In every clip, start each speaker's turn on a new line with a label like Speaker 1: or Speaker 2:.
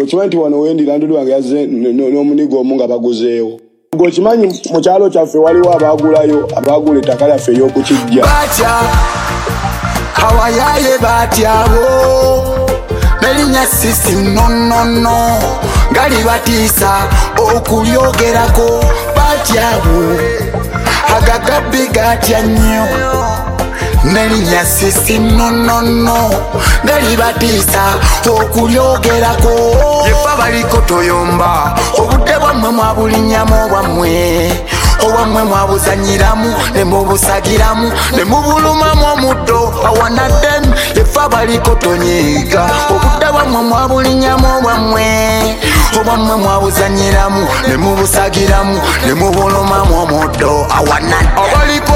Speaker 1: Gochimanti wano wendi landudu wange yaze n'omunigo omunga baguzeewo. Gochimanyi mu kyalo kyaffe waliwo abagula ettaka lyaffe ery'okukijja.
Speaker 2: Batya awayaye batyabo nelinya system no ngali batiisa okulyogerako batyabo agagabi gatya nnyo nelinya system no ngali batiisa okulyogerako yefa baliko toyomba obudde bwammwe mwabulinyamu obwammwe mwabuzanyiramu ne mubusagiramu ne mubulumamu omuddo awanaddemu yefa baliko tonyiiga obudde bwammwe mwabulinyamu obwammwe mwabuzanyiramu ne mubusagiramu ne mubulumamu omuddo awanadde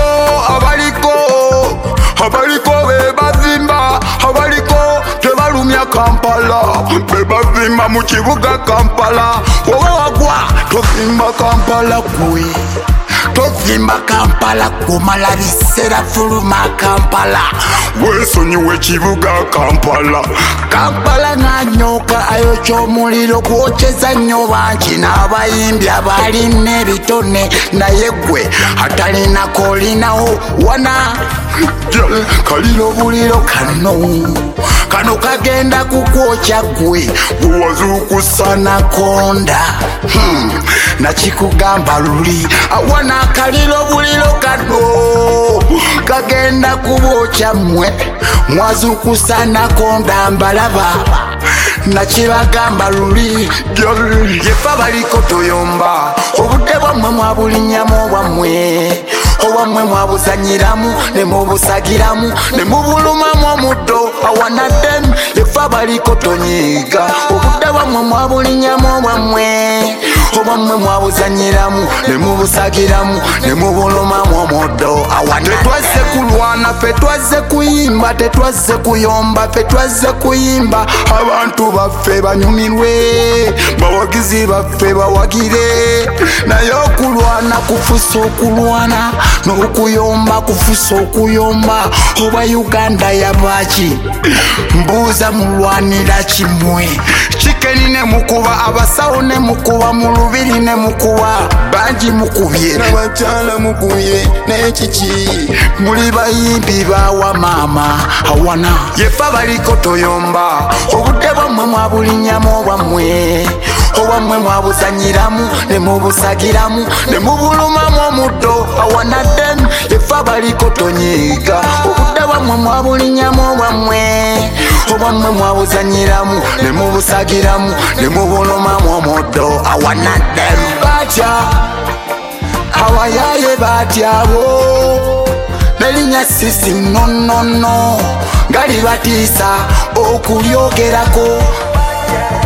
Speaker 2: abaliko bebazimba abaliko tebalumya Kampala bebazimba mu kibuga Kampala wowe wagwa tozimba Kampala kwe tozimba Kampala kumala biseera fuluma Kampala wesonyiwe kibuga Kampala ng'anyooka ayokya omuliro gwokyeza nnyo bangi n'abayimbi abalina ebitone naye gwe atalinako olinawo wana kaliro buliro kano kagenda kukwokya gwe bwewazuukusa nakonda nakikugamba luli awana kaliro buliro kano kagenda kubokya mmwe mwazuukusa nakonda mbalaba nakibagamba luli yefa baliko toyomba obudde bwammwe mwabulinyamu obwammwe mwabuzanyiramu ne mubusagiramu ne mubulumamu omuddo awanaddemu yefa baliko tonyiiga obudde bwammwe mwabulinyamu obwammwe mwabuzanyiramu ne mubusagiramu ne mubulumamu omuddo awanadde tetwazze kulwana ffe twazze kuyimba tetwazze kuyomba ffe twazze kuyimba abantu baffe banyumirwe bawagizi baffe bawagire naye okulwana kufusa okulwana n'okuyomba kufusa okuyomba oba Uganda yabaki mbuuza mulwanira kimwe Chikeni ne mukuba abasawo ne mukuba mu lubiri ne mukuba bangi mukubye n'abakyala mukubye n'ekiki muli bayimbi bawa maama awana yefa baliko toyomba obudde bwammwe mwabulinyamu obwammwe mwabuzanyiramu ne mubusagiramu ne mubulumamu omuddo awanaddemu yefa baliko tonyiiga obudde bwammwe mwabulinyamu obwammwe mwabuzanyiramu ne mubusagiramu ne mubulumamu omuddo awanaddemu batya awayaye batyabo nelinya system no ngali batiisa okulyogerako